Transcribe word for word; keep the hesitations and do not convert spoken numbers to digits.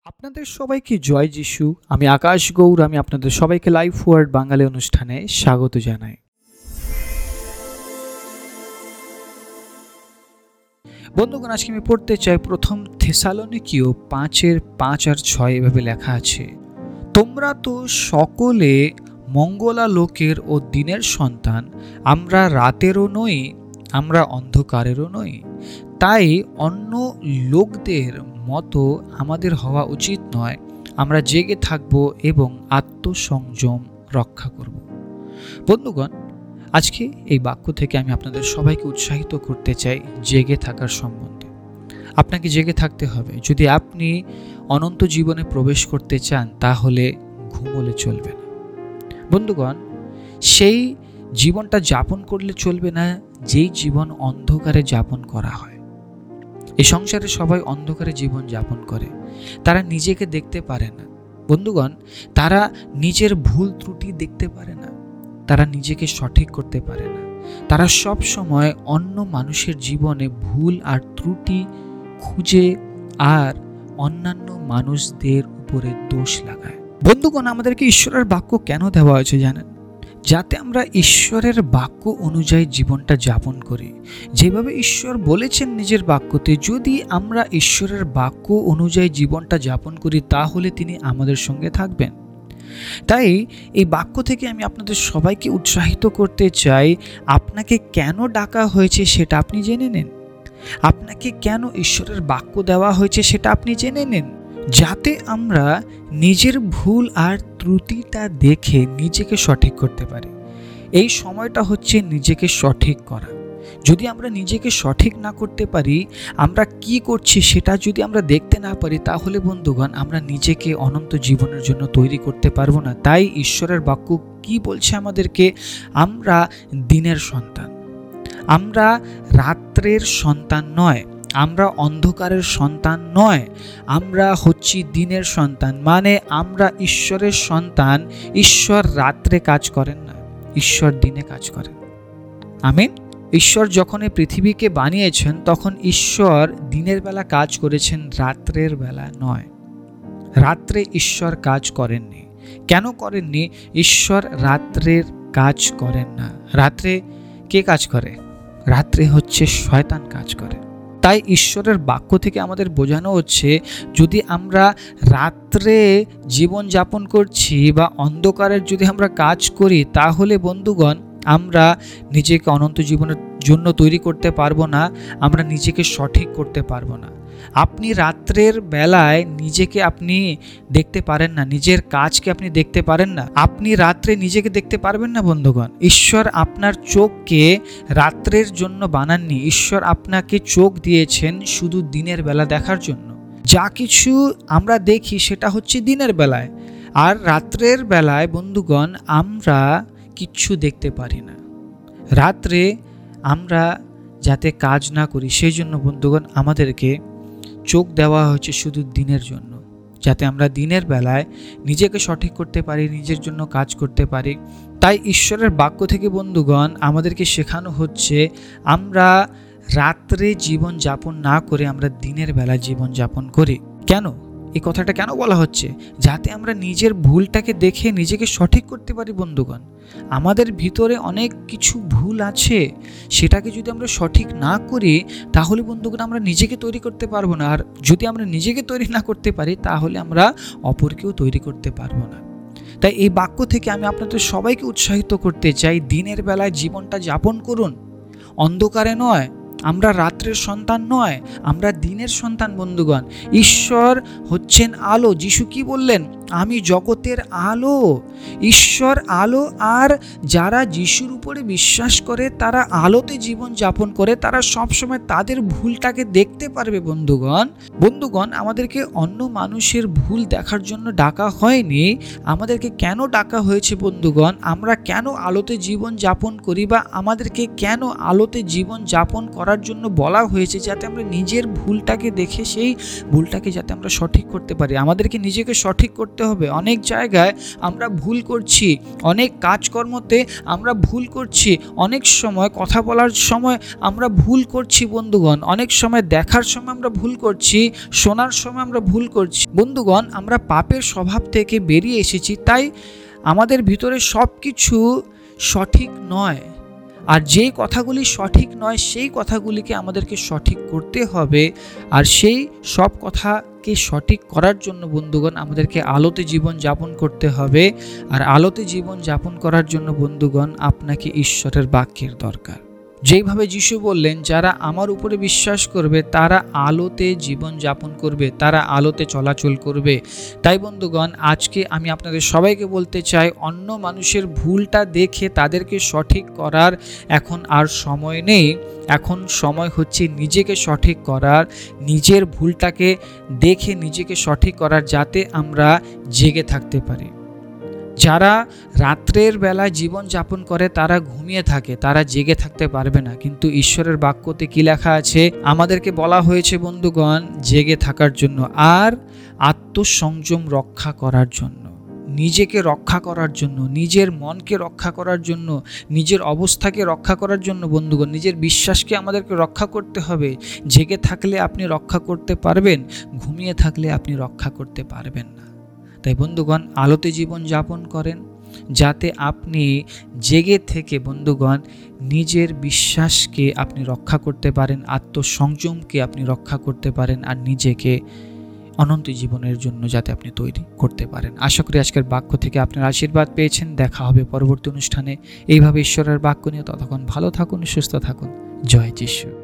আপনাদের সবাইকে জয় যিশু। আমি আকাশ গৌর। আমি আপনাদের সবাইকে লাইফ ওয়ার্ড বাঙালি অনুষ্ঠানে স্বাগত জানাই। বন্ধুগণ, আজকে আমি পড়তে চাই প্রথম থেসালোনিকীয় পাঁচের পাঁচ আর ছয়। এভাবে লেখা আছে, তোমরা তো সকলে মঙ্গলা লোকের ও দিনের সন্তান, আমরা রাতেরও নই, আমরা অন্ধকারেরও নই। তাই অন্য লোকদের মতো আমাদের হওয়া উচিত নয়। আমরা জেগে থাকব এবং আত্মসংযম রক্ষা করব। বন্ধুগণ, আজকে এই বাক্য থেকে আমি আপনাদের সবাইকে উৎসাহিত করতে চাই জেগে থাকার সম্বন্ধে। আপনাকে জেগে থাকতে হবে। যদি আপনি অনন্ত জীবনে প্রবেশ করতে চান তাহলে ঘুমোলে চলবে না। বন্ধুগণ, সেই জীবনটা যাপন করলে চলবে না যেই জীবন অন্ধকারে যাপন করা হয়। এই সংসারে সবাই অন্ধকারে জীবন যাপন করে। তারা নিজেকে দেখতে পারে না। বন্ধুগণ, তারা নিজের ভুল ত্রুটি দেখতে পারে না। তারা নিজেকে সঠিক করতে পারে না। তারা সব সময় অন্য মানুষের জীবনে ভুল আর ত্রুটি খুঁজে আর অন্যান্য মানুষদের উপরে দোষ লাগায়। বন্ধুগণ, আমাদেরকে ঈশ্বরের বাক্য কেন দেওয়া হয়েছে জানেন? যাতে আমরা ঈশ্বরের বাক্য অনুযায়ী জীবনটা যাপন করি। যেভাবে ঈশ্বর বলেছেন নিজের বাক্যতে, যদি আমরা ঈশ্বরের বাক্য অনুযায়ী জীবনটা যাপন করি তাহলে তিনি আমাদের সঙ্গে থাকবেন। তাই এই বাক্য থেকে আমি আপনাদের সবাইকে উৎসাহিত করতে চাই, আপনাকে কেন ডাকা হয়েছে সেটা আপনি জেনে নেন। আপনাকে কেন ঈশ্বরের বাক্য দেওয়া হয়েছে সেটা আপনি জেনে নেন, যাতে আমরা নিজের ভুল আর ত্রুটিটা দেখে নিজেকে সঠিক করতে পারি। এই সময়টা হচ্ছে নিজেকে সঠিক করা। যদি আমরা নিজেকে সঠিক না করতে পারি, আমরা কি করছি সেটা যদি আমরা দেখতে না পারি, তাহলে বন্ধুগণ আমরা নিজেকে অনন্ত জীবনের জন্য তৈরি করতে পারবো না। তাই ঈশ্বরের বাক্য কি বলছে আমাদেরকে? আমরা দিনের সন্তান, আমরা রাত্রের সন্তান নয়, আমরা অন্ধকারের সন্তান নয়, আমরা হচ্ছি দিনের সন্তান। মানে আমরা ঈশ্বরের সন্তান। ঈশ্বর রাত্রে কাজ করেন না, ঈশ্বর দিনে কাজ করেন। আমিন। ঈশ্বর যখন এই পৃথিবীকে বানিয়েছেন তখন ঈশ্বর দিনের বেলা কাজ করেছেন, রাত্রের বেলা নয়। রাত্রে ঈশ্বর কাজ করেননি। কেন করেননি? ঈশ্বর রাত্রের কাজ করেন না। রাত্রে কে কাজ করে? রাত্রে হচ্ছে শয়তান কাজ করে। তাই ঈশ্বরের বাক্য থেকে আমাদের বোঝানো হচ্ছে, যদি আমরা রাত্রে জীবন যাপন করছি বা অন্ধকারের যদি আমরা কাজ করি, তাহলে বন্ধুগণ আমরা নিজেকে অনন্ত জীবনের জন্য তৈরি করতে পারবো না, আমরা নিজেকে সঠিক করতে পারবো না। আপনি রাত্রের বেলায় নিজেকে আপনি দেখতে পারেন না, নিজের কাজকে আপনি দেখতে পারেন না। আপনি রাত্রে নিজেকে দেখতে পারবেন না বন্ধুগণ। ঈশ্বর আপনার চোখকে রাত্রের জন্য বানাননি। ঈশ্বর আপনাকে চোখ দিয়েছেন শুধু দিনের বেলা দেখার জন্য। যা কিছু আমরা দেখি সেটা হচ্ছে দিনের বেলায়, আর রাত্রের বেলায় বন্ধুগণ আমরা কিচ্ছু দেখতে পারি না। রাত্রে আমরা যাতে কাজ না করি সেই জন্য বন্ধুগণ আমাদেরকে চোখ দেওয়া হয়েছে শুধু দিনের জন্য, যাতে আমরা দিনের বেলায় নিজেকে সঠিক করতে পারি, নিজের জন্য কাজ করতে পারি। তাই ঈশ্বরের বাক্য থেকে বন্ধুগণ আমাদেরকে শেখানো হচ্ছে, আমরা রাত্রে জীবন যাপন না করে আমরা দিনের বেলা জীবন যাপন করি। কেন এই কথাটা কেন বলা হচ্ছে? যাতে আমরা নিজের ভুলটাকে দেখে নিজেকে সঠিক করতে পারি। বন্ধুগণ, আমাদের ভিতরে অনেক কিছু ভুল আছে, সেটাকে যদি আমরা সঠিক না করি তাহলে বন্ধুগণ আমরা নিজেকে তৈরি করতে পারবো না। আর যদি আমরা নিজেকে তৈরি না করতে পারি তাহলে আমরা অপরকেও তৈরি করতে পারবো না। তাই এই বাক্য থেকে আমি আপনাদের সবাইকে উৎসাহিত করতে চাই, দিনের বেলায় জীবনটা যাপন করুন, অন্ধকারে নয়। আমরা রাত্রের সন্তান নয়, আমরা দিনের সন্তান। বন্ধুগণ, ঈশ্বর হচ্ছেন আলো। যিশু কি বললেন? আমি জগতের আলো। ঈশ্বর আলো, আর যারা যিশুর উপরে বিশ্বাস করে তারা আলোতে জীবন যাপন করে, তারা সবসময় তাদের ভুলটাকে দেখতে পারবে। বন্ধুগণ বন্ধুগণ আমাদেরকে অন্য মানুষের ভুল দেখার জন্য ডাকা হয়নি। আমাদেরকে কেন ডাকা হয়েছে বন্ধুগণ? আমরা কেন আলোতে জীবন যাপন করি বা আমাদেরকে কেন আলোতে জীবন যাপন করার করার জন্য বলা হয়েছে, যাতে আমরা নিজের ভুলটাকে দেখে সেই ভুলটাকে যাতে আমরা সঠিক করতে পারি। আমাদেরকে নিজেকে সঠিক করতে হবে। অনেক জায়গায় আমরা ভুল করছি, অনেক কাজকর্মতে আমরা ভুল করছি, অনেক সময় কথা বলার সময় আমরা ভুল করছি বন্ধুগণ, অনেক সময় দেখার সময় আমরা ভুল করছি, শোনার সময় আমরা ভুল করছি। বন্ধুগণ, আমরা পাপের স্বভাব থেকে বেরিয়ে এসেছি, তাই আমাদের ভিতরে সব কিছু সঠিক নয়। আর যেই কথাগুলি সঠিক নয় সেই কথাগুলিকে আমাদেরকে সঠিক করতে হবে। আর সেই সব কথাকে সঠিক করার জন্য বন্ধুগণ আমাদেরকে আলোতে জীবন যাপন করতে হবে। আর আলোতে জীবন যাপন করার জন্য বন্ধুগণ আপনাকে ঈশ্বরের বাক্যের দরকার। যেইভাবে যিশু বললেন, যারা আমার উপরে বিশ্বাস করবে তারা আলোতে জীবন যাপন করবে, তারা আলোতে চলাচল করবে। তাই বন্ধুগণ, আজকে আমি আপনাদের সবাইকে বলতে চাই, অন্য মানুষের ভুলটা দেখে তাদেরকে সঠিক করার এখন আর সময় নেই। এখন সময় হচ্ছে নিজেকে সঠিক করার, নিজের ভুলটাকে দেখে নিজেকে সঠিক করার, যাতে আমরা জেগে থাকতে পারি। যারা রাত্রের বেলায় জীবন যাপন করে তারা ঘুমিয়ে থাকে, তারা জেগে থাকতে পারবে না। কিন্তু ঈশ্বরের বাক্যতে কি লেখা আছে? আমাদেরকে বলা হয়েছে বন্ধুগণ জেগে থাকার জন্য আর আত্মসংযম রক্ষা করার জন্য, নিজেকে রক্ষা করার জন্য, নিজের মনকে রক্ষা করার জন্য, নিজের অবস্থাকে রক্ষা করার জন্য বন্ধুগণ, নিজের বিশ্বাসকে আমাদেরকে রক্ষা করতে হবে। জেগে থাকলে আপনি রক্ষা করতে পারবেন, ঘুমিয়ে থাকলে আপনি রক্ষা করতে পারবেন না। তাই বন্ধুগণ, আলোতে জীবন যাপন করেন, যাতে আপনি জেগে থেকে বন্ধুগণ নিজের বিশ্বাসকে আপনি রক্ষা করতে পারেন, আত্মসংযমকে আপনি রক্ষা করতে পারেন, আর নিজেকে অনন্ত জীবনের জন্য যাতে আপনি তৈরি করতে পারেন। আশা করি আজকের বাক্য থেকে আপনার আশীর্বাদ পেয়েছেন। দেখা হবে পরবর্তী অনুষ্ঠানে এইভাবে ঈশ্বরের বাক্য নিয়ে। ততক্ষণ ভালো থাকুন, সুস্থ থাকুন। জয় যিশু।